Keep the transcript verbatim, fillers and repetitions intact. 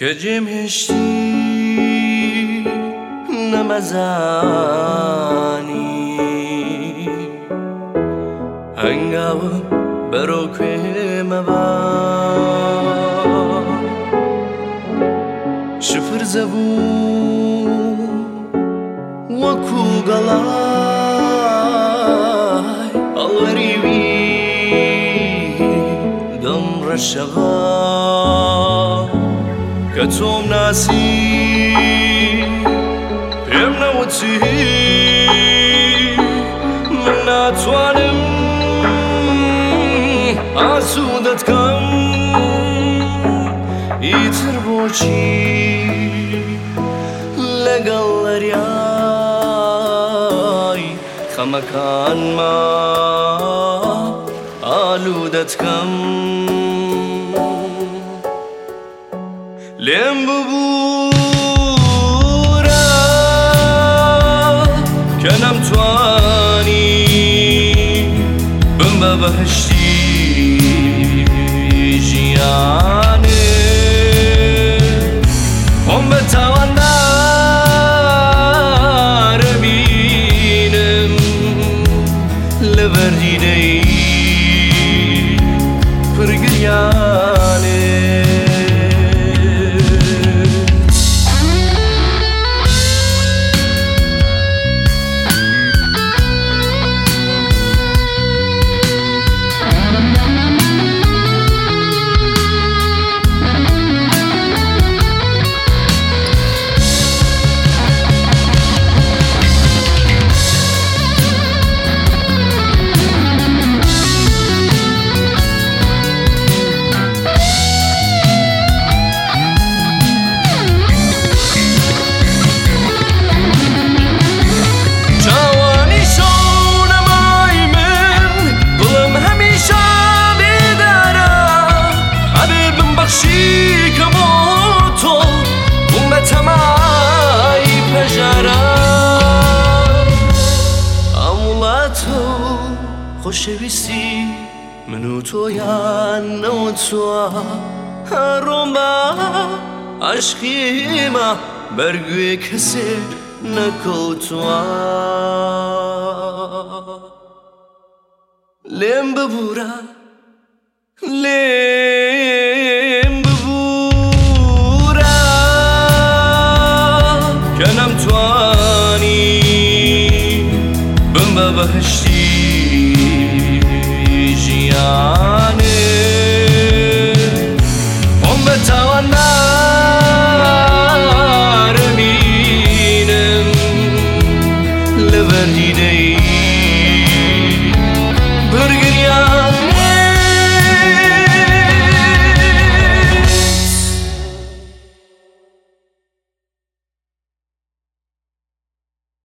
که جمهشتی نمزانی هنگاو برو که مبا شفر زبون وکو گلای الوریوی دم رشغا کتوم ناسی پیم نوتی من ناتوانم آسودت کم ایتر بوچی لگل دریای خمکان ما آلودت کم لیم ببورا که نمتوانی بم بهشتی جیانه هم بتوان دار بینم لبردینه ای پرگریانه خوشویستی منو تو یا نو تو هروما عشقی ما برگوی کسی نکو تو لیم ببورا